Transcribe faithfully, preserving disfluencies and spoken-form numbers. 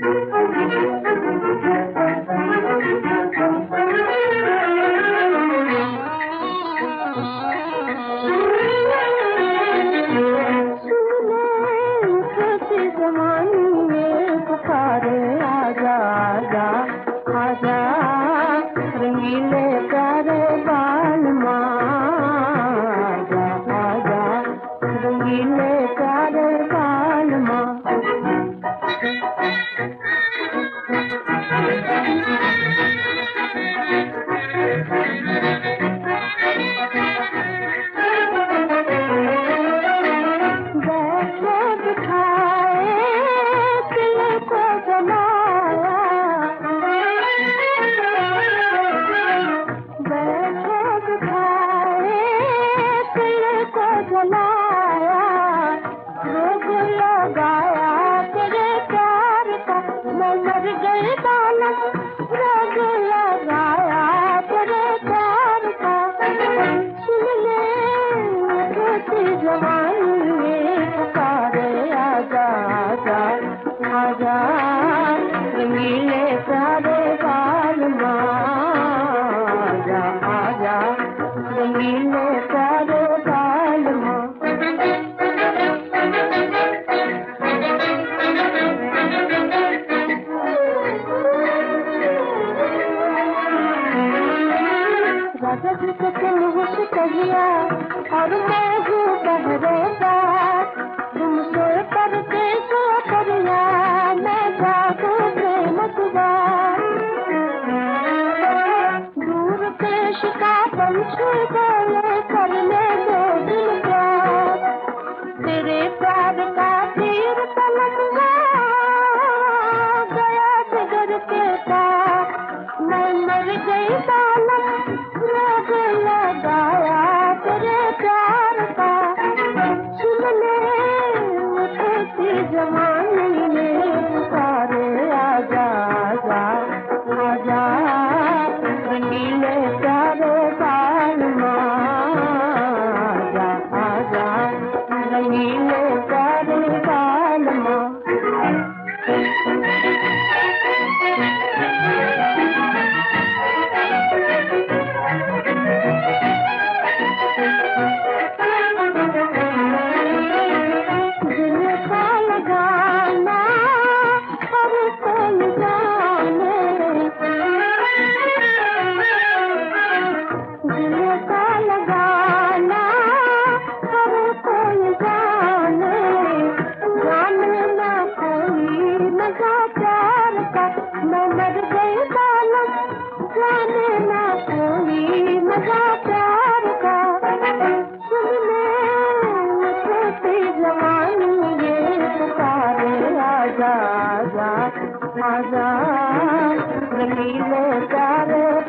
और मैं हूँ पहरेदार, तुमसे परदेश करिया मैं जागो प्रेम दुआर। दूर देश का पंछी बोले करने दो दिल प्यार, तेरे प्यार का तीर तलकवा गया जिगर के पार। मैं मर गई बालम रोग लगाया तेरे प्यार का, सुन ले उठती जवानी में पुकारे आजा आजा आजा रंगीले प्यारे बालमा, आजा आजा रंगीले प्यारे बालमा। आजा आजा रंगीले प्यारे